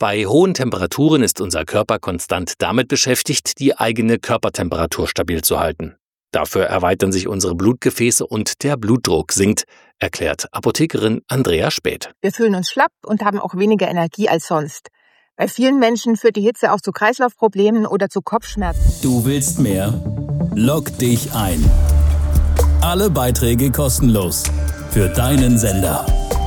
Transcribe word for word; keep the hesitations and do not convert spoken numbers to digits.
Bei hohen Temperaturen ist unser Körper konstant damit beschäftigt, die eigene Körpertemperatur stabil zu halten. Dafür erweitern sich unsere Blutgefäße und der Blutdruck sinkt, erklärt Apothekerin Andrea Späth. Wir fühlen uns schlapp und haben auch weniger Energie als sonst. Bei vielen Menschen führt die Hitze auch zu Kreislaufproblemen oder zu Kopfschmerzen. Du willst mehr? Log dich ein. Alle Beiträge kostenlos. Für deinen Sender.